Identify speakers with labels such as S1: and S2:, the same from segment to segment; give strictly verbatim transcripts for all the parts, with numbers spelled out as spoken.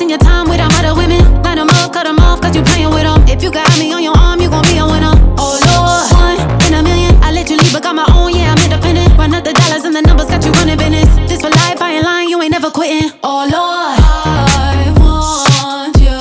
S1: wasting your time with other women. Line them up, cut them off, cause you playing with them. If you got me on your arm, you gon' be a winner. Oh Lord, one in a million. I let you leave, but got my own, yeah, I'm independent. Run up the dollars and the numbers, got you running business. This for life, I ain't lying, you ain't never quitting. Oh Lord, I want you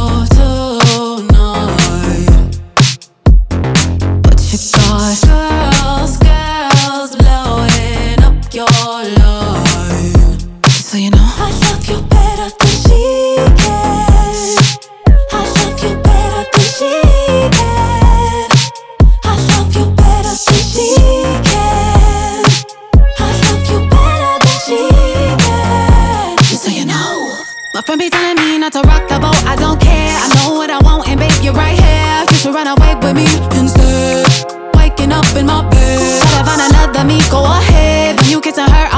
S1: tonight, but you got girls, girls blowing up your line. Just so you know, I love you better than she can. I love you better than she can. I love you better than she can. I love you better than she can. Just so you know, my friend be telling me not to rock the boat. I don't care, I know what I want, and babe, you're right here. You should run away with me instead. Waking up in my bed, gotta find another me, go ahead. When you kissing her,